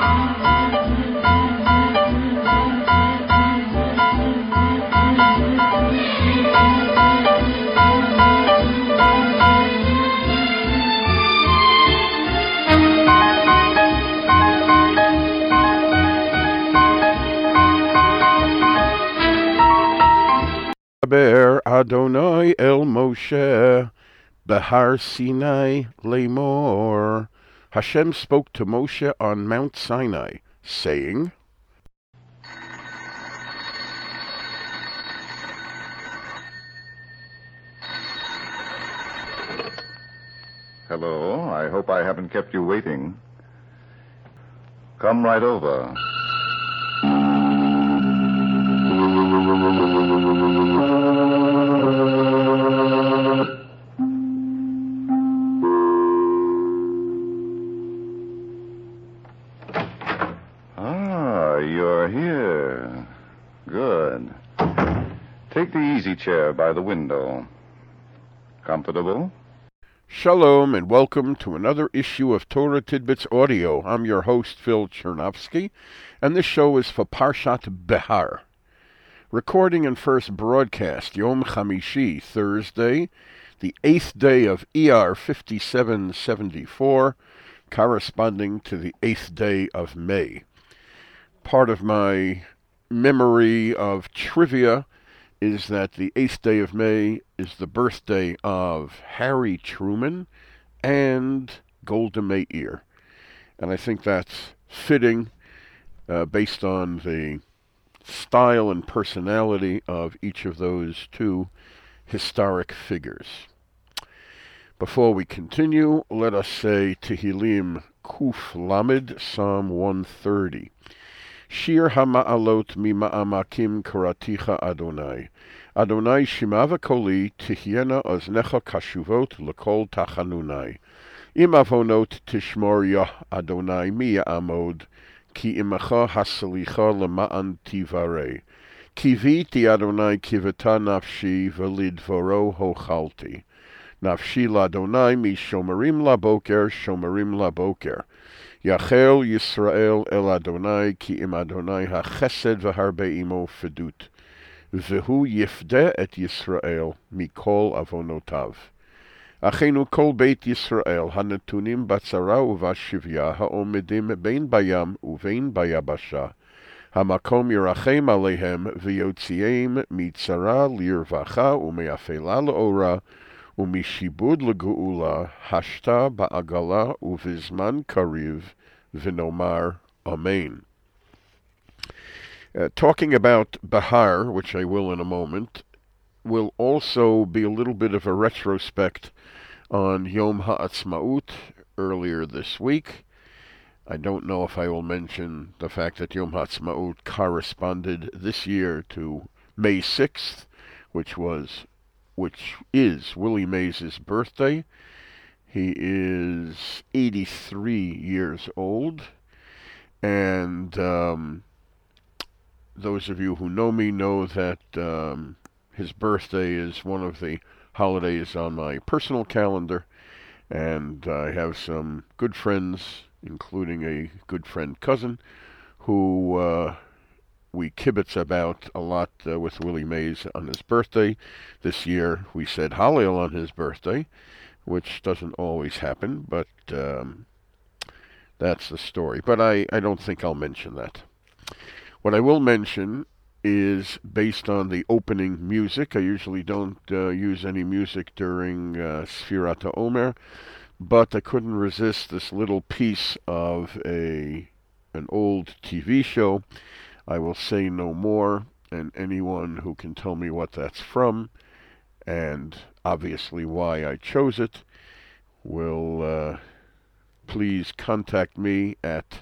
Ber Adonai el Moshe Behar Sinai Lemor. Hashem spoke to Moshe on Mount Sinai, saying, Hello, I hope I haven't kept you waiting. Come right over. You're here. Good. Take the easy chair by the window. Comfortable? Shalom and welcome to another issue of Torah Tidbits Audio. I'm your host, Phil Chernovsky, and this show is for Parshat Behar. Recording and first broadcast, Yom Chamishi, Thursday, the 8th day of ER 5774, corresponding to the 8th day of May. Part of my memory of trivia is that the 8th day of May is the birthday of Harry Truman and Golda Meir. And I think that's fitting based on the style and personality of each of those two historic figures. Before we continue, let us say Tehillim Kuf Lamed, Psalm 130. Shir hama'alot mima'amakim karaticha Adonai. Adonai shima v'koli tihyena oznecha kashuvot l'kol tachanunai. Im avonot tishmor yah Adonai mi ya'amod, ki imecha hasalicha lema'an tivarei. Kiviti Adonai kiveta nafshi v'lidvoro hochalti. Nafshi l'Adonai mi shomerim laboker. Yachel Yisrael el Adonai ki im Adonai ha-chesed v'harbe imo fedut. V'hu yifde et Yisrael mikol avonotav. Achenu kol beit Yisrael hanetunim batzara uvashivya ha'omedim bein bayam uvein bayabasha. Hamakom yirachem alehem v'yotziim mitzara lirvacha umeafela le'ora umishibud legeula hashta ba'agala uvizman kariv v'nomar amen. Talking about Behar, which I will in a moment, will also be a little bit of a retrospect on Yom Ha'atzmaut earlier this week. I don't know if I will mention the fact that Yom Ha'atzmaut corresponded this year to May 6th, which is Willie Mays' birthday. He is 83 years old, and those of you who know me know that his birthday is one of the holidays on my personal calendar, and I have some good friends, including a good friend cousin, who we kibitz about a lot with Willie Mays on his birthday. This year we said Hallel on his birthday, which doesn't always happen, but that's the story. But I don't think I'll mention that. What I will mention is based on the opening music. I usually don't use any music during Sfirat HaOmer, but I couldn't resist this little piece of an old TV show. I will say no more, and anyone who can tell me what that's from, and obviously why I chose it, will please contact me at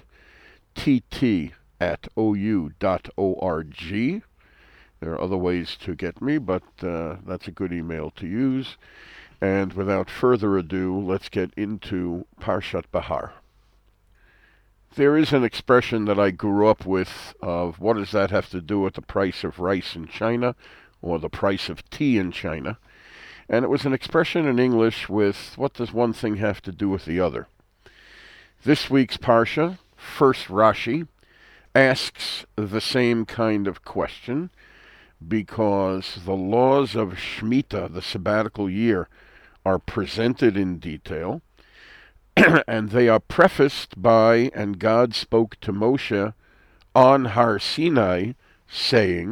tt@ou.org. There are other ways to get me, but that's a good email to use. And without further ado, let's get into Parshat Behar. There is an expression that I grew up with of what does that have to do with the price of rice in China or the price of tea in China. And it was an expression in English with what does one thing have to do with the other. This week's Parsha, First Rashi asks the same kind of question because the laws of Shemitah, the sabbatical year, are presented in detail, and they are prefaced by, and God spoke to Moshe on Har Sinai, saying, ...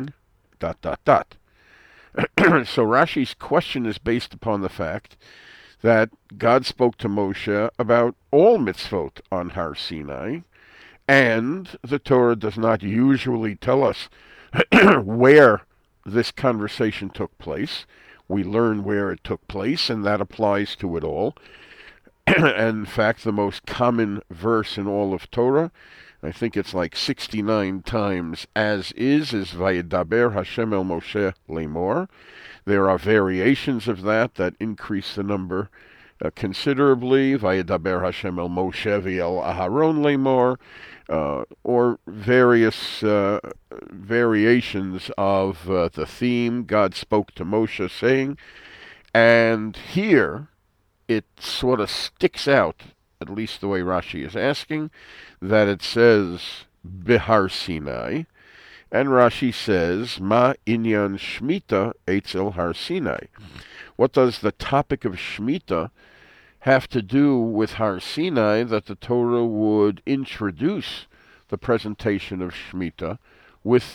So Rashi's question is based upon the fact that God spoke to Moshe about all mitzvot on Har Sinai, and the Torah does not usually tell us where this conversation took place. We learn where it took place, and that applies to it all. And in fact, the most common verse in all of Torah, I think it's like 69 times as is Vayedaber Hashem el Moshe lemor. There are variations of that increase the number considerably. Vayedaber Hashem el Moshe v'el Aharon lemor, or various variations of the theme. God spoke to Moshe saying, and here it sort of sticks out, at least the way Rashi is asking, that it says Bihar Sinai, and Rashi says Ma inyan Shmita etzel Har Sinai. What does the topic of Shemitah have to do with Har Sinai that the Torah would introduce the presentation of Shemitah with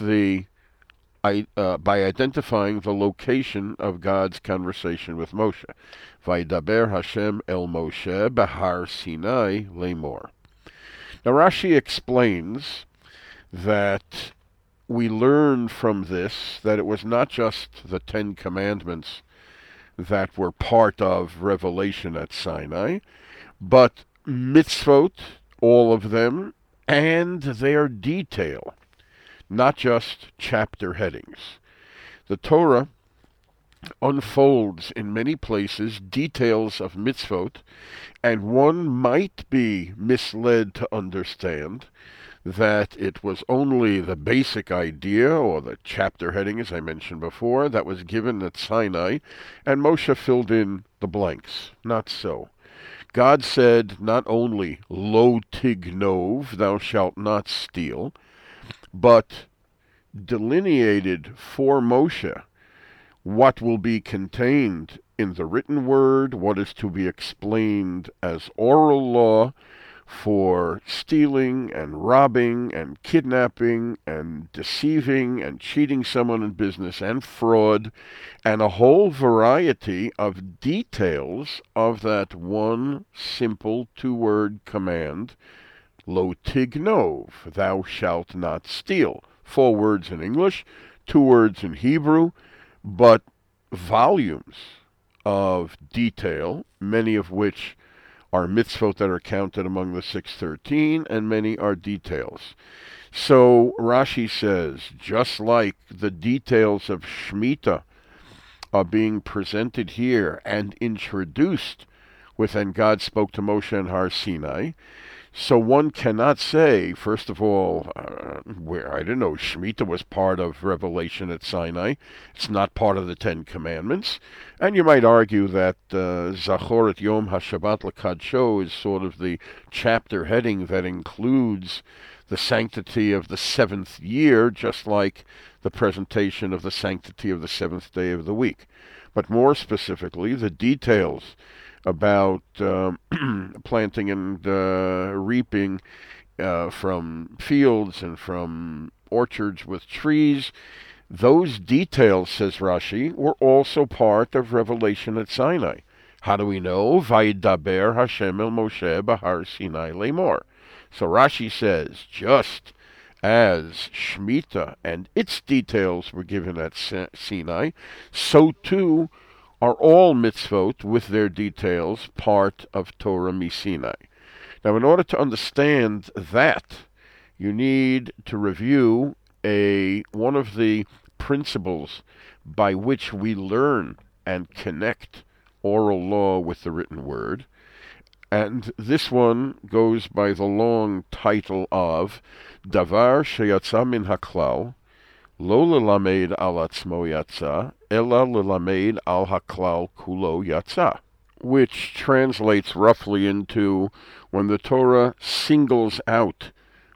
by identifying the location of God's conversation with Moshe? Vaydaber Hashem el Moshe Bahar Sinai lemor. Now Rashi explains that we learn from this that it was not just the 10 Commandments that were part of revelation at Sinai, but mitzvot, all of them, and their detail, not just chapter headings. The Torah unfolds in many places details of mitzvot, and one might be misled to understand that it was only the basic idea or the chapter heading, as I mentioned before, that was given at Sinai, and Moshe filled in the blanks. Not so. God said not only lo tignov, thou shalt not steal, but delineated for Moshe what will be contained in the written word, what is to be explained as oral law for stealing and robbing and kidnapping and deceiving and cheating someone in business and fraud, and a whole variety of details of that one simple 2-word command, lo tignov, thou shalt not steal. 4 words in English, 2 words in Hebrew, but volumes of detail, many of which are mitzvot that are counted among the 613, and many are details. So Rashi says, just like the details of Shemitah are being presented here and introduced when God spoke to Moshe and Har Sinai, so one cannot say, first of all, Shemitah was part of Revelation at Sinai. It's not part of the 10 Commandments. And you might argue that Zachor et Yom HaShabbat L'Kadsho is sort of the chapter heading that includes the sanctity of the 7th year, just like the presentation of the sanctity of the 7th day of the week. But more specifically, the details about planting and reaping from fields and from orchards with trees, those details, says Rashi, were also part of Revelation at Sinai. How do we know? Vayedaber Hashem el Moshe Bahar Sinai lemor. So Rashi says, just as Shemitah and its details were given at Sinai, so too are all mitzvot with their details part of Torah Misinai. Now, in order to understand that, you need to review one of the principles by which we learn and connect oral law with the written word. And this one goes by the long title of Davar Sheyatza Min HaKlal, Lo Lelamed Al Atzmo Yatza, Ela Lelamed Al HaKlal Kulo Yatza, which translates roughly into when the Torah singles out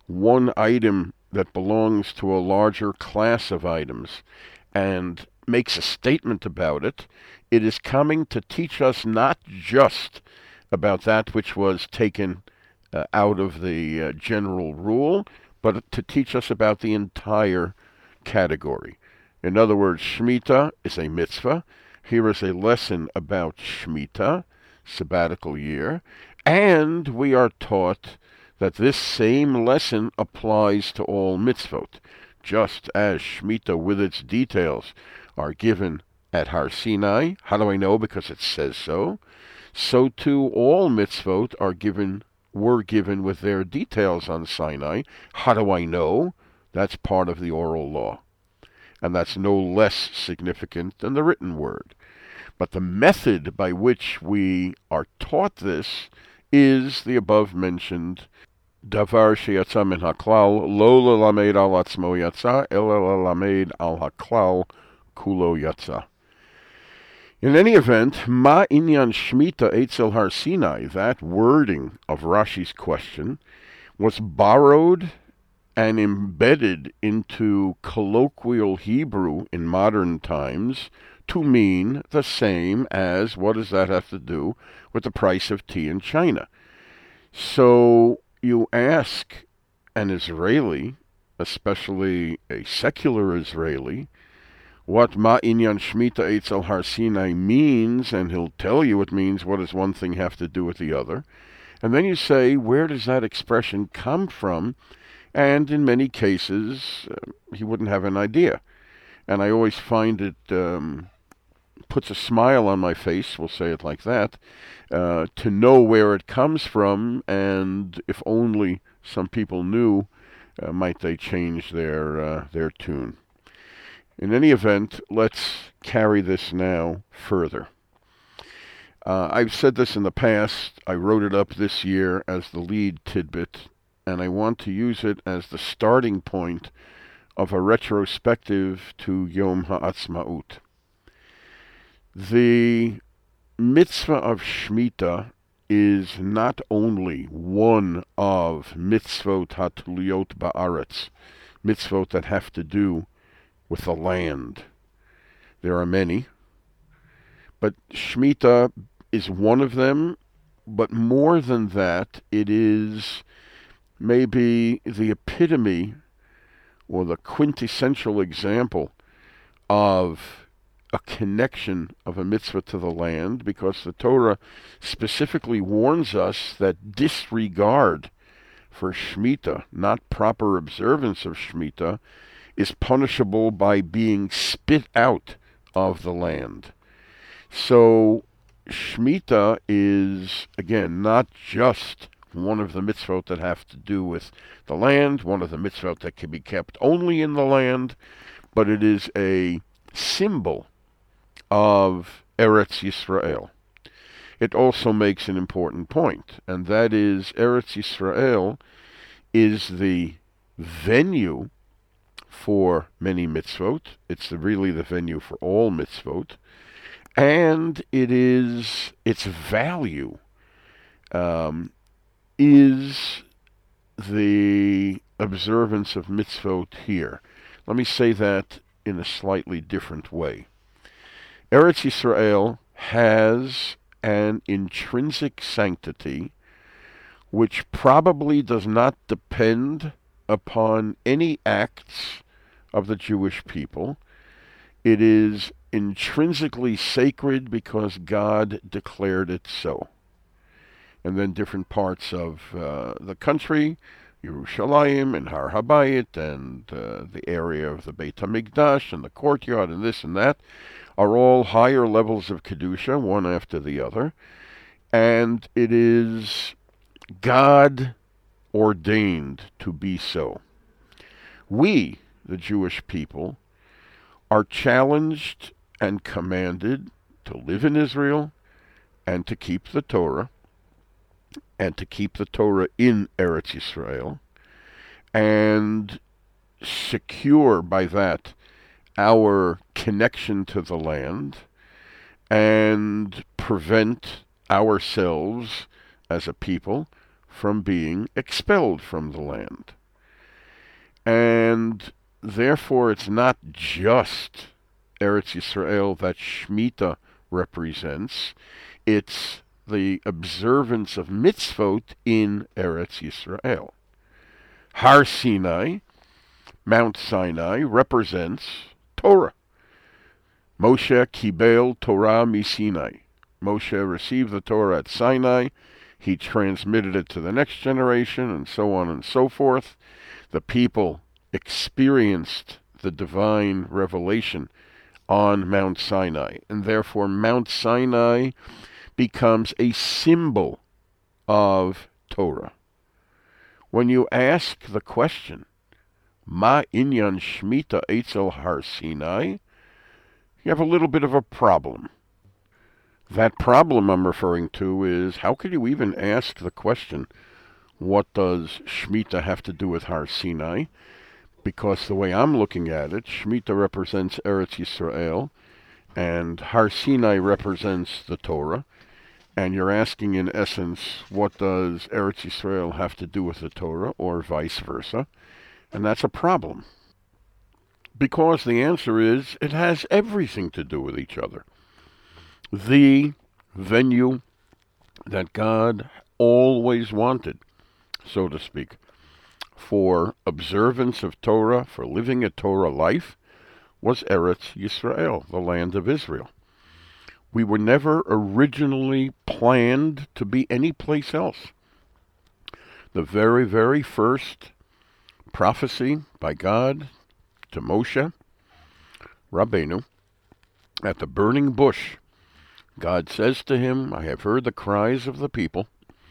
one item that belongs to a larger class of items and makes a statement about it, it is coming to teach us not just about that which was taken out of the general rule, but to teach us about the entire category. In other words, Shemitah is a mitzvah. Here is a lesson about Shemitah, sabbatical year, and we are taught that this same lesson applies to all mitzvot, just as Shemitah with its details are given at Har Sinai. How do I know? Because it says so. So too all mitzvot were given with their details on Sinai. How do I know? That's part of the oral law. And that's no less significant than the written word. But the method by which we are taught this is the above-mentioned Davar sheyatza min haklal, lo lelamed al atzmo yatza, ela lelamed al haklal kulo yatza. In any event, ma inyan Shemitah etzel Har Sinai, that wording of Rashi's question, was borrowed and embedded into colloquial Hebrew in modern times to mean the same as, what does that have to do with the price of tea in China? So you ask an Israeli, especially a secular Israeli, what ma inyan Shemitah etzel Har Sinai means, and he'll tell you it means what does one thing have to do with the other. And then you say, where does that expression come from? And in many cases, he wouldn't have an idea. And I always find it puts a smile on my face, we'll say it like that, to know where it comes from, and if only some people knew, might they change their tune. In any event, let's carry this now further. I've said this in the past. I wrote it up this year as the lead tidbit, and I want to use it as the starting point of a retrospective to Yom HaAtzmaut. The mitzvah of Shemitah is not only one of mitzvot hatuliyot ba'aretz, mitzvot that have to do with the land. There are many, but Shemitah is one of them, but more than that, it is maybe the epitome or the quintessential example of a connection of a mitzvah to the land, because the Torah specifically warns us that disregard for Shemitah, not proper observance of Shemitah, is punishable by being spit out of the land. So Shemitah is, again, not just one of the mitzvot that have to do with the land, one of the mitzvot that can be kept only in the land, but it is a symbol of Eretz Yisrael. It also makes an important point, and that is Eretz Yisrael is the venue for many mitzvot. It's really the venue for all mitzvot. And its value is the observance of mitzvot here. Let me say that in a slightly different way. Eretz Yisrael has an intrinsic sanctity which probably does not depend upon any acts of the Jewish people. It is intrinsically sacred because God declared it so. And then different parts of the country, Yerushalayim and Har Habayit and the area of the Beit HaMikdash and the courtyard and this and that, are all higher levels of Kedusha, one after the other. And it is God ordained to be so. We, the Jewish people, are challenged and commanded to live in Israel and to keep the Torah, and to keep the Torah in Eretz Yisrael, and secure by that our connection to the land, and prevent ourselves as a people from being expelled from the land. And therefore it's not just Eretz Yisrael that Shemitah represents. It's the observance of mitzvot in Eretz Yisrael. Har Sinai, Mount Sinai, represents Torah. Moshe kibel Torah miSinai. Moshe received the Torah at Sinai. He transmitted it to the next generation, and so on and so forth. The people experienced the divine revelation on Mount Sinai, and therefore Mount Sinai becomes a symbol of Torah. When you ask the question, Ma inyan Shemitah etzel Har Sinai, you have a little bit of a problem. That problem I'm referring to is, how could you even ask the question, what does Shemitah have to do with Har Sinai? Because the way I'm looking at it, Shemitah represents Eretz Yisrael, and Har Sinai represents the Torah. And you're asking, in essence, what does Eretz Yisrael have to do with the Torah, or vice versa? And that's a problem. Because the answer is, it has everything to do with each other. The venue that God always wanted, so to speak, for observance of Torah, for living a Torah life, was Eretz Yisrael, the land of Israel. We were never originally planned to be any place else. The very, very first prophecy by God to Moshe Rabbeinu at the burning bush, God says to him, I have heard the cries of the people,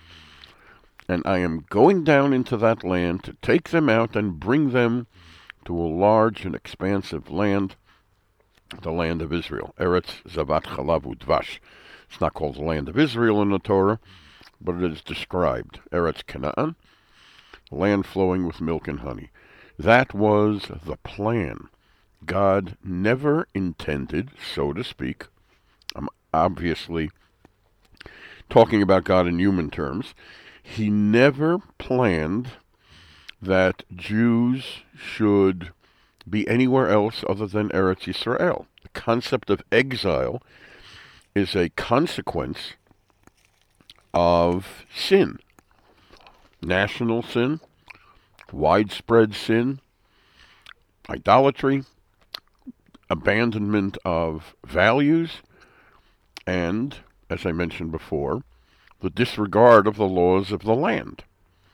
and I am going down into that land to take them out and bring them to a large and expansive land, the land of Israel. Eretz Zavat Chalav Udvash. It's not called the land of Israel in the Torah, but it is described. Eretz Canaan, land flowing with milk and honey. That was the plan. God never intended, so to speak, I'm obviously talking about God in human terms, he never planned that Jews should be anywhere else other than Eretz Yisrael. The concept of exile is a consequence of sin. National sin, widespread sin, idolatry, abandonment of values, and, as I mentioned before, the disregard of the laws of the land.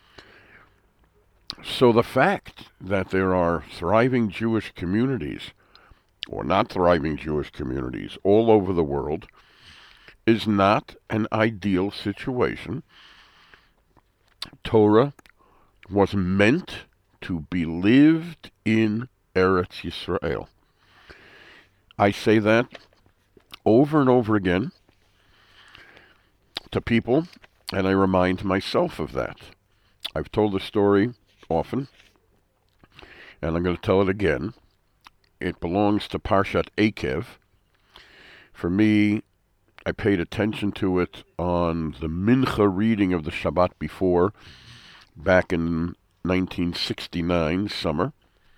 So the fact that there are thriving Jewish communities, or not thriving Jewish communities, all over the world, is not an ideal situation. Torah was meant to be lived in Eretz Yisrael. I say that over and over again to people, and I remind myself of that. I've told the story often, and I'm going to tell it again. It belongs to Parshat Eikev. For me, I paid attention to it on the Mincha reading of the Shabbat before, back in 1969, summer,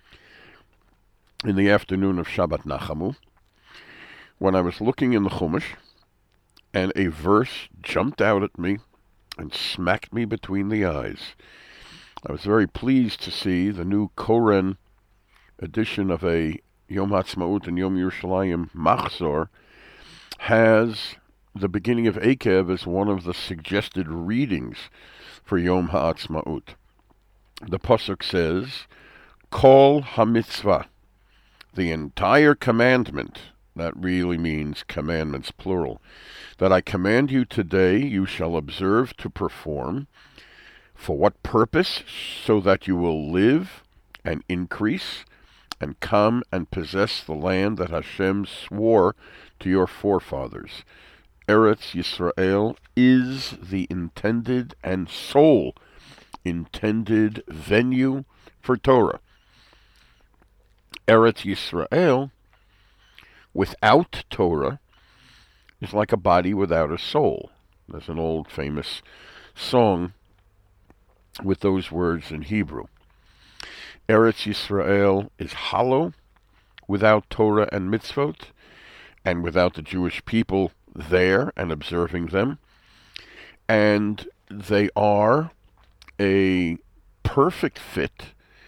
in the afternoon of Shabbat Nachamu, when I was looking in the Chumash, and a verse jumped out at me and smacked me between the eyes. I was very pleased to see the new Koren edition of a Yom Ha'atzmaut and Yom Yerushalayim Machzor has the beginning of Eikev as one of the suggested readings for Yom Ha'atzmaut. The pasuk says, Kol HaMitzvah, the entire commandment. That really means commandments, plural. That I command you today, you shall observe to perform. For what purpose? So that you will live and increase and come and possess the land that Hashem swore to your forefathers. Eretz Yisrael is the intended and sole intended venue for Torah. Eretz Yisrael, without Torah, is like a body without a soul. There's an old famous song with those words in Hebrew. Eretz Yisrael is hollow without Torah and mitzvot, and without the Jewish people there and observing them. And they are a perfect fit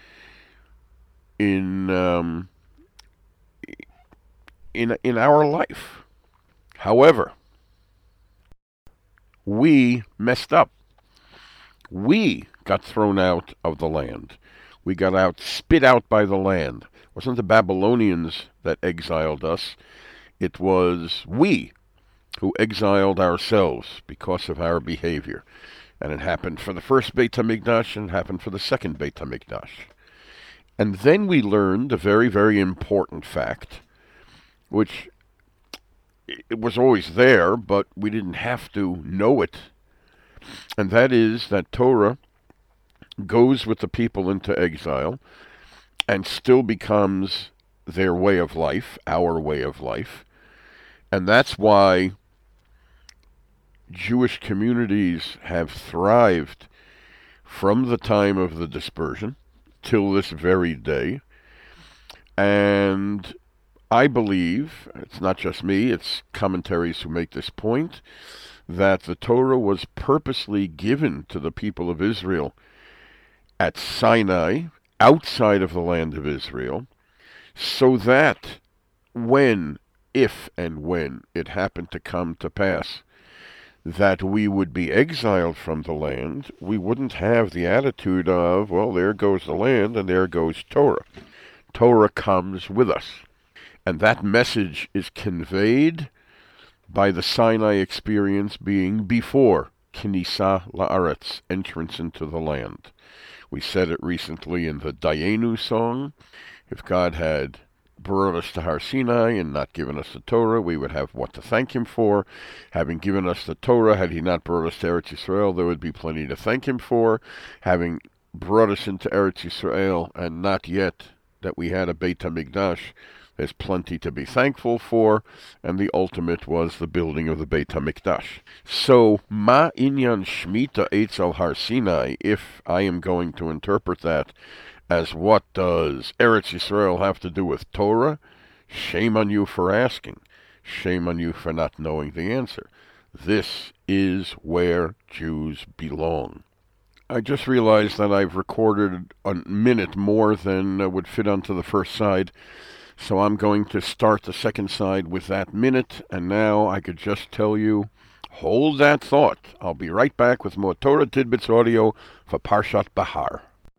in our life. However, we messed up. We got thrown out of the land. We got spit out by the land. It wasn't the Babylonians that exiled us. It was we who exiled ourselves because of our behavior. And it happened for the first Beit HaMikdash, and it happened for the second Beit HaMikdash. And then we learned a very, very important fact, which it was always there, but we didn't have to know it. And that is that Torah goes with the people into exile and still becomes their way of life, our way of life. And that's why Jewish communities have thrived from the time of the dispersion till this very day. And I believe, it's not just me, it's commentaries who make this point, that the Torah was purposely given to the people of Israel at Sinai, outside of the land of Israel, so that if and when it happened to come to pass that we would be exiled from the land, we wouldn't have the attitude of, well, there goes the land and there goes Torah. Torah comes with us. And that message is conveyed by the Sinai experience being before Knisa La'aretz, entrance into the land. We said it recently in the Dayenu song. If God had brought us to Har Sinai and not given us the Torah, we would have what to thank him for. Having given us the Torah, had he not brought us to Eretz Yisrael, there would be plenty to thank him for. Having brought us into Eretz Yisrael, and not yet that we had a Beit HaMikdash, there's plenty to be thankful for, and the ultimate was the building of the Beit HaMikdash. So, Ma Inyan Shmita Eitz al Har Sinai, if I am going to interpret that as what does Eretz Yisrael have to do with Torah, shame on you for asking. Shame on you for not knowing the answer. This is where Jews belong. I just realized that I've recorded a minute more than would fit onto the first side, so I'm going to start the second side with that minute, and now I could just tell you, hold that thought. I'll be right back with more Torah Tidbits audio for Parshat Behar.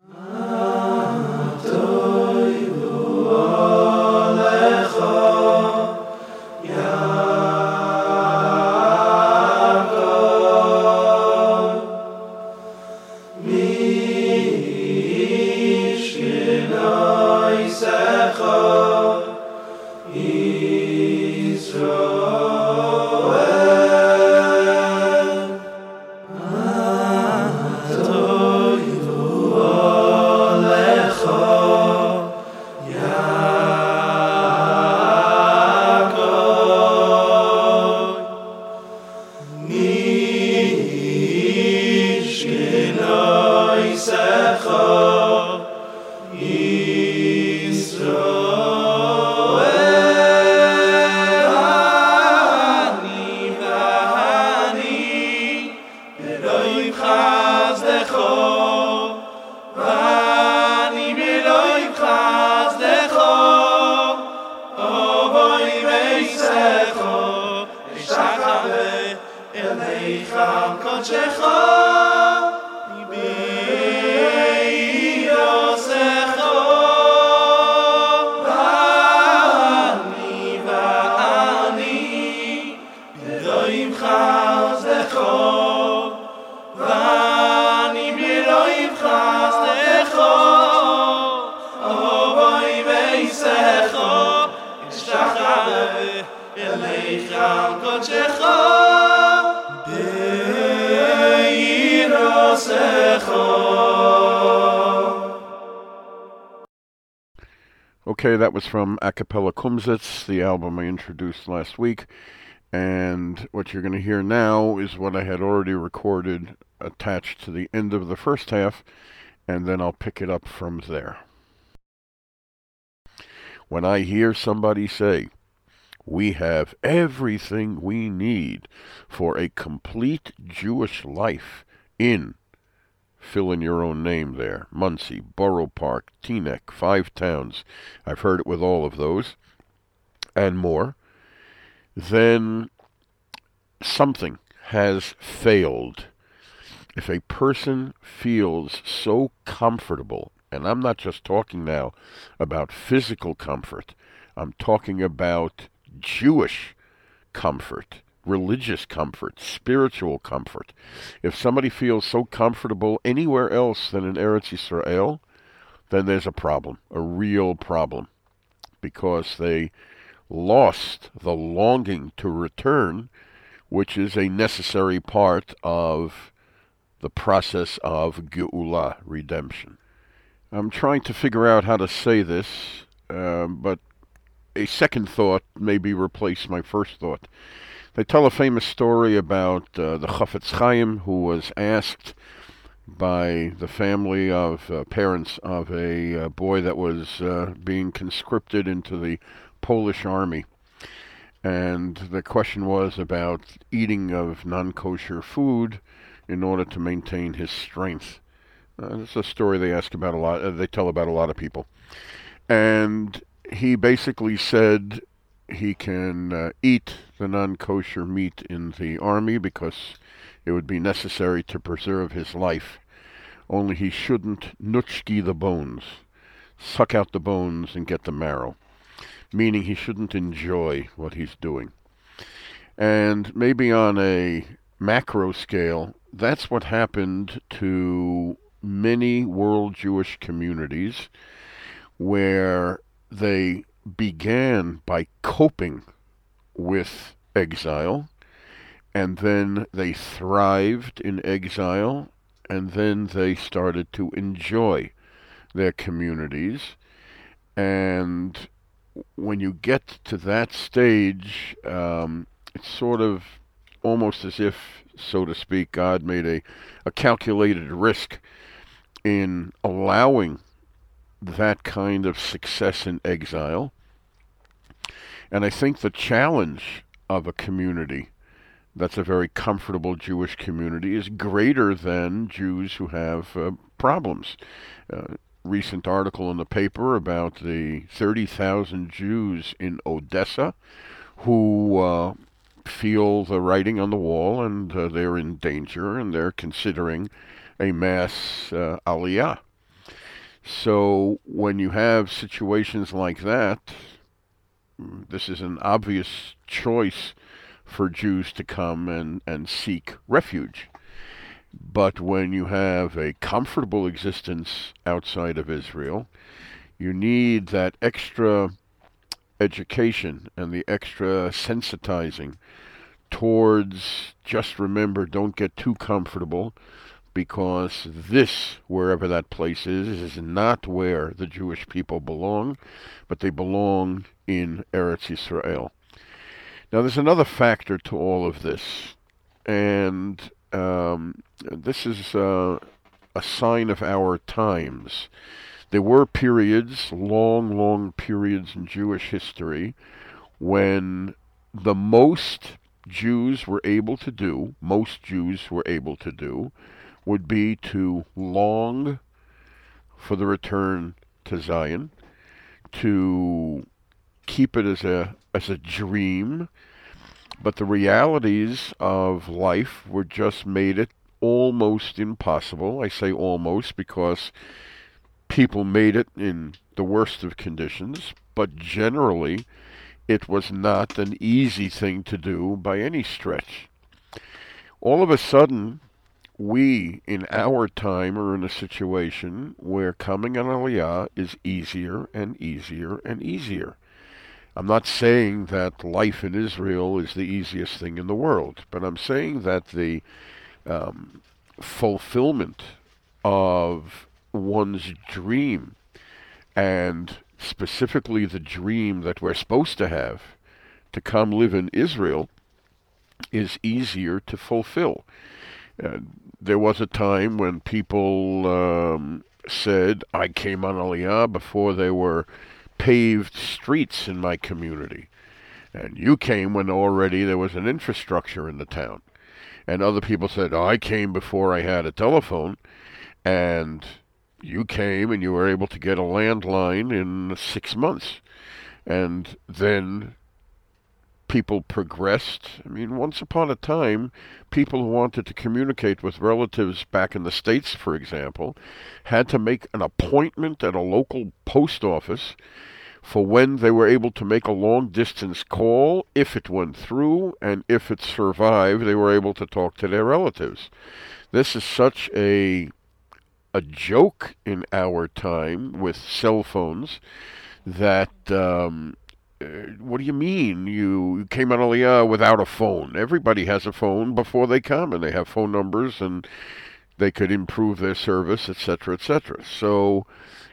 Okay, that was from Acapella Kumsitz, the album I introduced last week. And what you're going to hear now is what I had already recorded attached to the end of the first half, and then I'll pick it up from there. When I hear somebody say, we have everything we need for a complete Jewish life in, fill in your own name there, Muncie, Borough Park, Teaneck, 5 towns, I've heard it with all of those, and more, then something has failed. If a person feels so comfortable, and I'm not just talking now about physical comfort, I'm talking about Jewish comfort, religious comfort, spiritual comfort. If somebody feels so comfortable anywhere else than in Eretz Yisrael, then there's a problem, a real problem, because they lost the longing to return, which is a necessary part of the process of Geula, redemption. I'm trying to figure out how to say this, but a second thought maybe replaced my first thought. They tell a famous story about the Chafetz Chaim, who was asked by the family of parents of a boy that was being conscripted into the Polish army. And the question was about eating of non-kosher food in order to maintain his strength. It's a story they ask about a lot. They tell about a lot of people. And he basically said he can eat the non-kosher meat in the army because it would be necessary to preserve his life. Only he shouldn't nutschki the bones, suck out the bones and get the marrow, meaning he shouldn't enjoy what he's doing. And maybe on a macro scale, that's what happened to many world Jewish communities, where they began by coping with exile, and then they thrived in exile, and then they started to enjoy their communities. And when you get to that stage, it's sort of almost as if, so to speak, God made a calculated risk in allowing that kind of success in exile. And I think the challenge of a community that's a very comfortable Jewish community is greater than Jews who have problems. Recent article in the paper about the 30,000 Jews in Odessa who feel the writing on the wall, and they're in danger, and they're considering a mass aliyah. So when you have situations like that, this is an obvious choice for Jews to come and seek refuge. But when you have a comfortable existence outside of Israel, you need that extra education and the extra sensitizing towards, just remember, don't get too comfortable, because this, wherever that place is not where the Jewish people belong, but they belong in Eretz Yisrael. Now, there's another factor to all of this, and this is a sign of our times. There were periods, long periods in Jewish history, when the most Jews were able to do would be to long for the return to Zion, to keep it as a dream, but the realities of life were just made it almost impossible. I say almost because people made it in the worst of conditions, but generally it was not an easy thing to do by any stretch. All of a sudden, we, in our time, are in a situation where coming on Aliyah is easier and easier and easier. I'm not saying that life in Israel is the easiest thing in the world, but I'm saying that the fulfillment of one's dream, and specifically the dream that we're supposed to have to come live in Israel, is easier to fulfill. There was a time when people said, I came on Aliyah before they were paved streets in my community. And you came when already there was an infrastructure in the town. And other people said, oh, I came before I had a telephone. And you came and you were able to get a landline in 6 months. And then people progressed. I mean, once upon a time, people who wanted to communicate with relatives back in the States, for example, had to make an appointment at a local post office for when they were able to make a long-distance call. If it went through, and if it survived, they were able to talk to their relatives. This is such a joke in our time with cell phones that what do you mean you came on Aliyah without a phone? Everybody has a phone before they come, and they have phone numbers, and they could improve their service, etc., etc. So,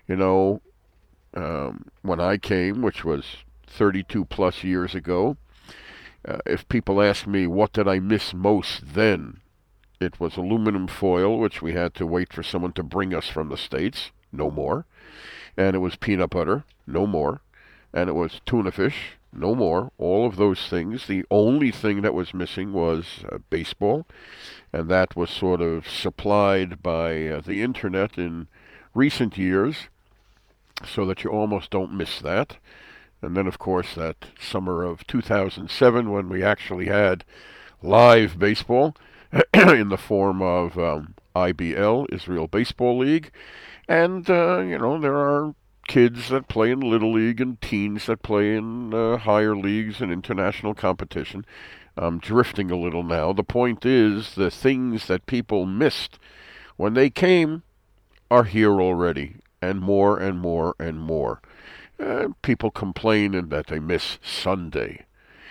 when I came, which was 32 plus years ago, if people ask me what did I miss most then, it was aluminum foil, which we had to wait for someone to bring us from the States, no more. And it was peanut butter, no more. And it was tuna fish, no more. All of those things. The only thing that was missing was baseball, and that was sort of supplied by the internet in recent years, so that you almost don't miss that. And then, of course, that summer of 2007, when we actually had live baseball in the form of IBL, Israel Baseball League. And, there are kids that play in Little League and teens that play in higher leagues and international competition. I'm drifting a little now. The point is, the things that people missed when they came are here already, and more and more and more. People complain that they miss Sunday.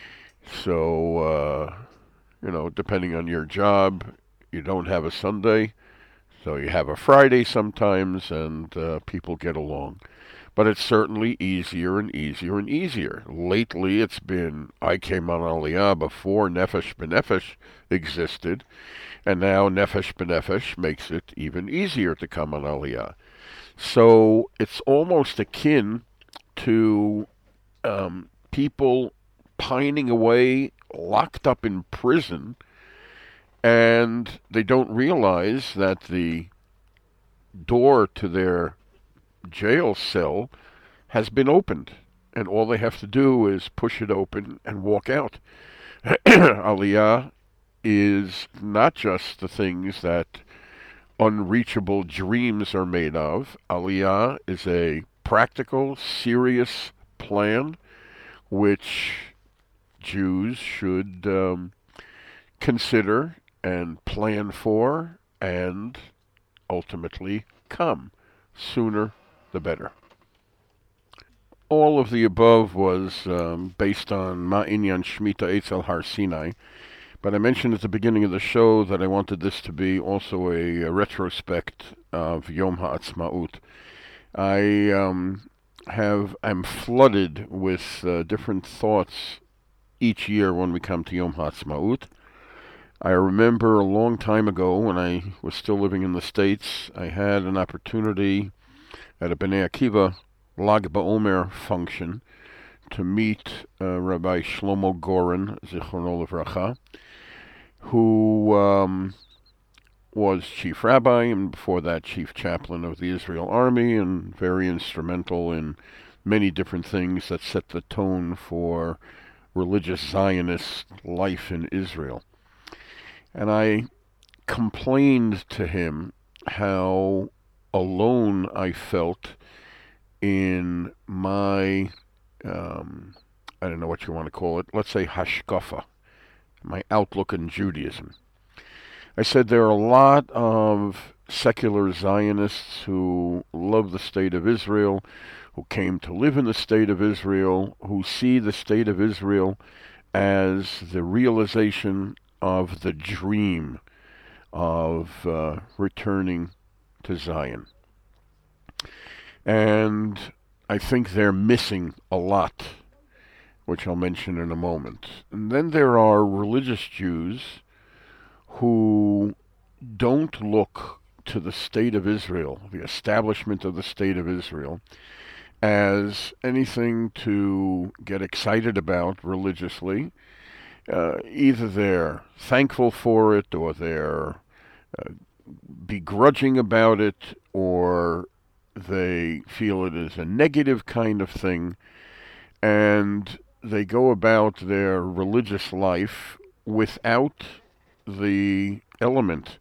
So, depending on your job, you don't have a Sunday. So you have a Friday sometimes, and people get along. But it's certainly easier and easier and easier. Lately, it's been, I came on Aliyah before Nefesh B'Nefesh existed, and now Nefesh B'Nefesh makes it even easier to come on Aliyah. So it's almost akin to people pining away, locked up in prison, and they don't realize that the door to their jail cell has been opened, and all they have to do is push it open and walk out. Aliyah is not just the things that unreachable dreams are made of. Aliyah is a practical, serious plan which Jews should consider and plan for, and ultimately come. Sooner the better. All of the above was based on Ma'inyan Shmita Eitzel Har Sinai, but I mentioned at the beginning of the show that I wanted this to be also a retrospect of Yom HaAtzmaut. I'm flooded with different thoughts each year when we come to Yom HaAtzmaut. I remember a long time ago when I was still living in the States, I had an opportunity at a Bnei Akiva Lag BaOmer function to meet Rabbi Shlomo Goren, Zichrono Livracha, who was chief rabbi and before that chief chaplain of the Israel Army, and very instrumental in many different things that set the tone for religious Zionist life in Israel. And I complained to him how alone I felt in my, I don't know what you want to call it, let's say hashkafa, my outlook on Judaism. I said there are a lot of secular Zionists who love the state of Israel, who came to live in the state of Israel, who see the state of Israel as the realization of the dream of returning to Zion. And I think they're missing a lot, which I'll mention in a moment. And then there are religious Jews who don't look to the state of Israel, the establishment of the state of Israel, as anything to get excited about religiously. Either they're thankful for it, or they're begrudging about it, or they feel it is a negative kind of thing, and they go about their religious life without the element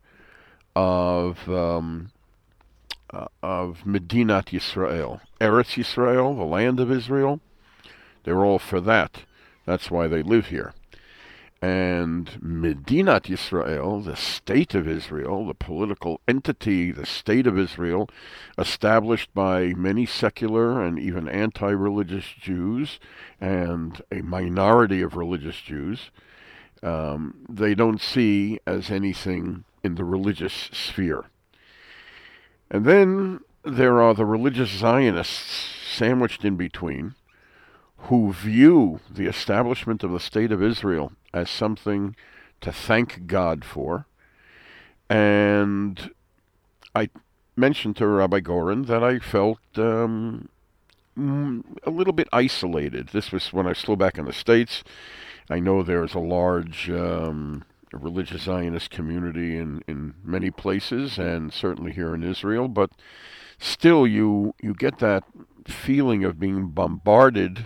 of Medinat Yisrael, Eretz Yisrael, the land of Israel. They're all for that. That's why they live here. And Medinat Yisrael, the state of Israel, the political entity, the state of Israel, established by many secular and even anti-religious Jews and a minority of religious Jews, they don't see as anything in the religious sphere. And then there are the religious Zionists sandwiched in between, who view the establishment of the State of Israel as something to thank God for. And I mentioned to Rabbi Goren that I felt a little bit isolated. This was when I was still back in the States. I know there's a large religious Zionist community in many places, and certainly here in Israel, but still you get that feeling of being bombarded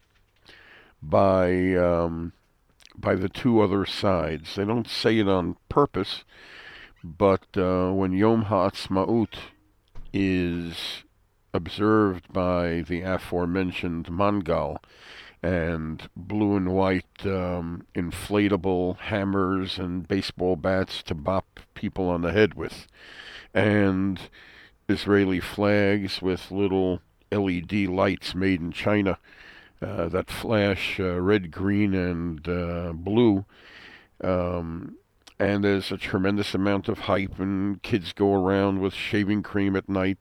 by the two other sides. They don't say it on purpose, but when Yom HaAtzmaut is observed by the aforementioned Mangal and blue and white inflatable hammers and baseball bats to bop people on the head with, and Israeli flags with little LED lights made in China that flash red, green, and blue. And there's a tremendous amount of hype, and kids go around with shaving cream at night,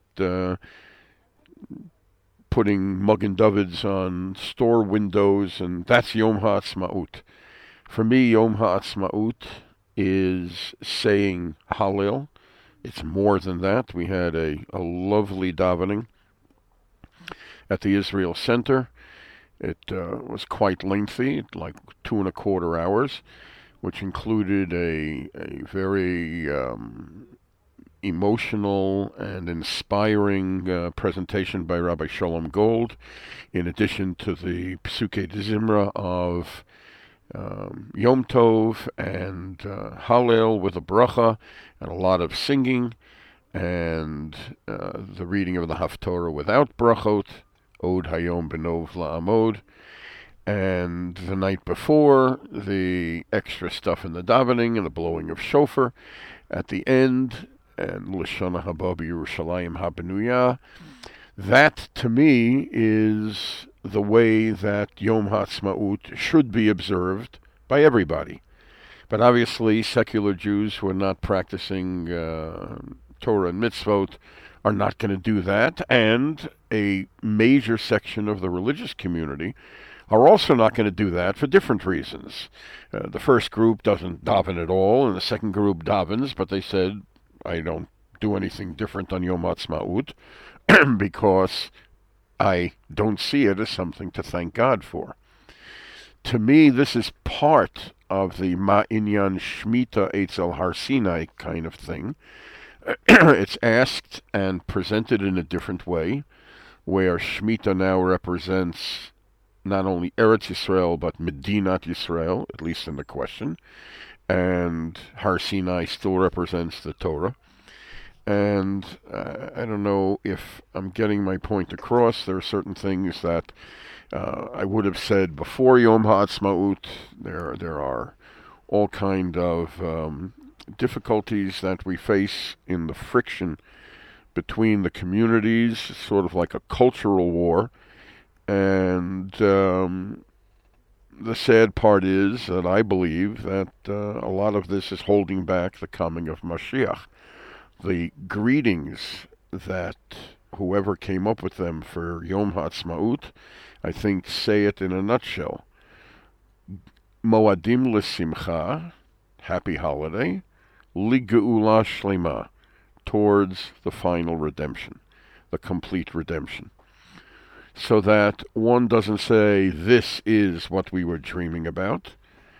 putting Magen Davids on store windows, and that's Yom HaAtzmaut. For me, Yom HaAtzmaut is saying Hallel. It's more than that. We had a lovely davening at the Israel Center. It was quite lengthy, like 2.25 hours, which included a very emotional and inspiring presentation by Rabbi Shalom Gold, in addition to the Psukei de Zimra of Yom Tov and Hallel with a bracha and a lot of singing, and the reading of the Haftorah without brachot, Od Hayom Benov La'amod. And the night before, the extra stuff in the davening and the blowing of shofar at the end, and L'Shana Haba B'Yerushalayim HaBenuyah. That, to me, is the way that Yom HaAtzmaut should be observed by everybody. But obviously, secular Jews who are not practicing Torah and mitzvot are not going to do that, and a major section of the religious community are also not going to do that for different reasons. The first group doesn't daven at all, and the second group davens, but they said, I don't do anything different on Yom HaAtzmaut because I don't see it as something to thank God for. To me, this is part of the Ma'inyan Shmita Eitzel Har Sinai kind of thing. It's asked and presented in a different way, where Shemitah now represents not only Eretz Yisrael, but Medinat Yisrael, at least in the question, and Har Sinai still represents the Torah. And I don't know if I'm getting my point across. There are certain things that I would have said before Yom HaAtzmaut. There are all kind of difficulties that we face in the friction between the communities, sort of like a cultural war. And the sad part is that I believe that a lot of this is holding back the coming of Mashiach. The greetings that whoever came up with them for Yom HaAtzmaut, I think, say it in a nutshell. Moadim l'simcha, happy holiday, ligeula shlema, towards the final redemption, the complete redemption. so that one doesn't say, this is what we were dreaming about.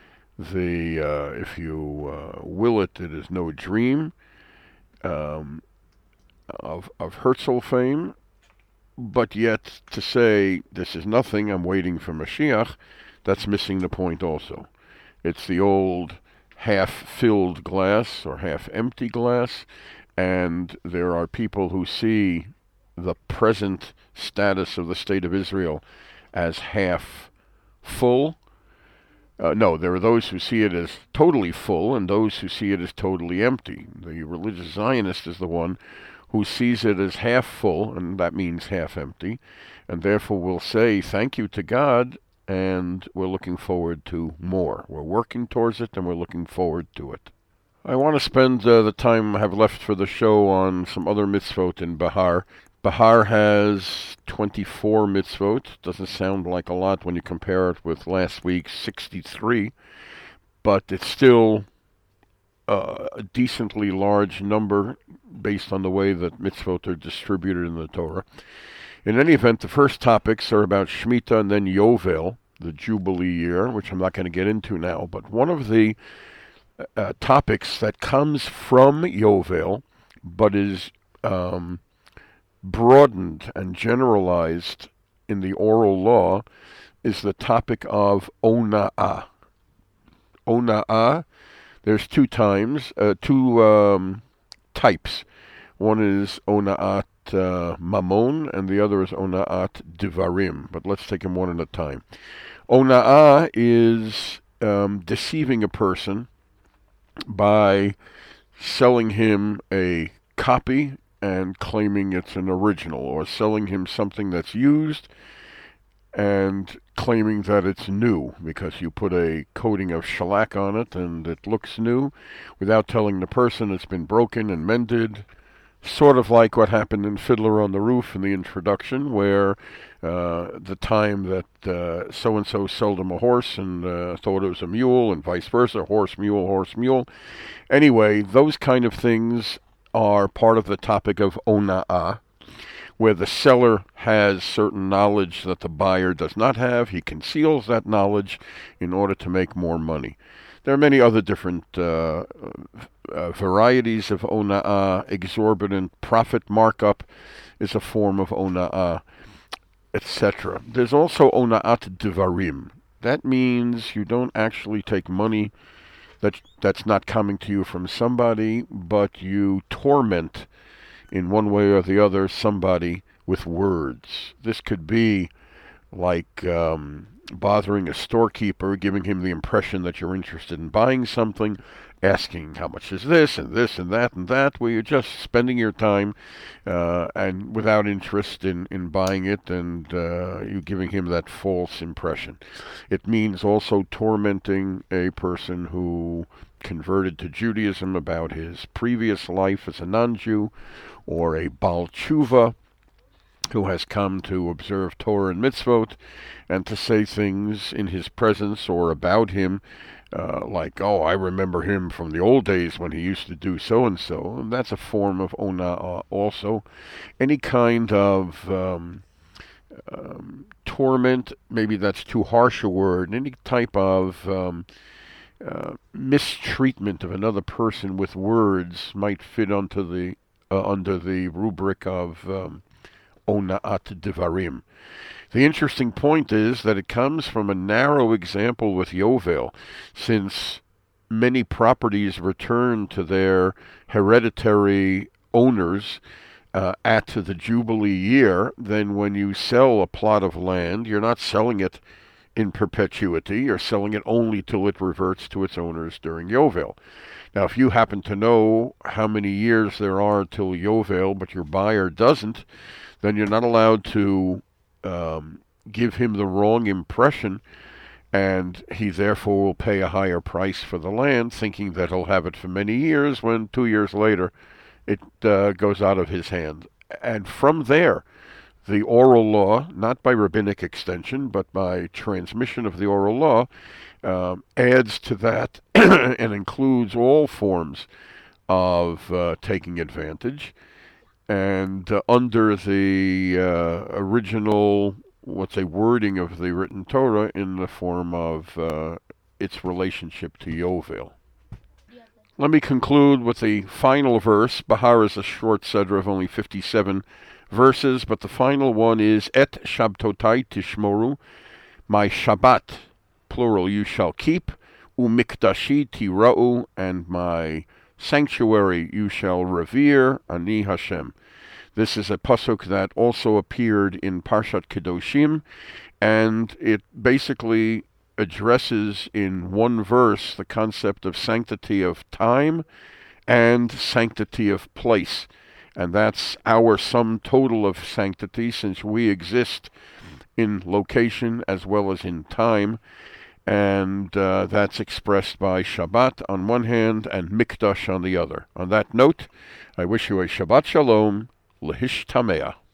If you will it, it is no dream, um, of Herzl fame, but yet to say, this is nothing, I'm waiting for Mashiach, that's missing the point also. It's the old half-filled glass or half-empty glass, and there are people who see the present status of the state of Israel as half full. No, there are those who see it as totally full and those who see it as totally empty. The religious Zionist is the one who sees it as half full, and that means half empty, and therefore will say thank you to God, and we're looking forward to more. We're working towards it, and we're looking forward to it. I want to spend the time I have left for the show on some other mitzvot in Behar. Behar has 24 mitzvot. Doesn't sound like a lot when you compare it with last week's 63, but it's still a decently large number based on the way that mitzvot are distributed in the Torah. In any event, the first topics are about Shemitah and then Yovel, the Jubilee year, which I'm not going to get into now, but one of the topics that comes from Yovel, but is broadened and generalized in the oral law, is the topic of Ona'ah. Ona'ah, there's two types. One is Ona'at Mamon, and the other is Ona'at Devarim. But let's take them one at a time. Ona'ah is deceiving a person by selling him a copy and claiming it's an original, or selling him something that's used and claiming that it's new because you put a coating of shellac on it and it looks new without telling the person it's been broken and mended. Sort of like what happened in Fiddler on the Roof in the introduction, where the time that so-and-so sold him a horse and thought it was a mule, and vice versa, horse, mule, horse, mule. Anyway, those kind of things are part of the topic of Ona'ah, where the seller has certain knowledge that the buyer does not have. He conceals that knowledge in order to make more money. There are many other different varieties of Ona'ah. Exorbitant profit markup is a form of Ona'ah, etc. There's also Ona'at Devarim. That means you don't actually take money that's not coming to you from somebody, but you torment in one way or the other somebody with words. This could be like bothering a storekeeper, giving him the impression that you're interested in buying something, asking how much is this and this and that, where you're just spending your time and without interest in buying it, and you giving him that false impression. It means also tormenting a person who converted to Judaism about his previous life as a non-Jew, or a Baal Tshuva who has come to observe Torah and mitzvot, and to say things in his presence or about him, like, oh, I remember him from the old days when he used to do so-and-so. And that's a form of Ona'ah also. Any kind of torment, maybe that's too harsh a word, any type of mistreatment of another person with words might fit under the rubric of Ona'at Devarim. The interesting point is that it comes from a narrow example with Yovel, since many properties return to their hereditary owners at the Jubilee year. Then when you sell a plot of land, you're not selling it in perpetuity. You're selling it only till it reverts to its owners during Yovel. Now, if you happen to know how many years there are till Yovel, but your buyer doesn't, then you're not allowed to give him the wrong impression, and he therefore will pay a higher price for the land, thinking that he'll have it for many years, when 2 years later it goes out of his hand. And from there, the oral law, not by rabbinic extension, but by transmission of the oral law, adds to that and includes all forms of taking advantage. And under the original wording of the written Torah in the form of its relationship to Yovel. Let me conclude with the final verse. Bahar is a short sedra of only 57 verses, but the final one is Et Shabtotai Tishmoru, my Shabbat, plural, you shall keep, Umikdashi Tira'u, and my sanctuary you shall revere, Ani Hashem. This is a pasuk that also appeared in Parshat Kedoshim, and it basically addresses in one verse the concept of sanctity of time and sanctity of place. And that's our sum total of sanctity, since we exist in location as well as in time. And that's expressed by Shabbat on one hand and Mikdash on the other. On that note, I wish you a Shabbat Shalom, L'Hishtamea.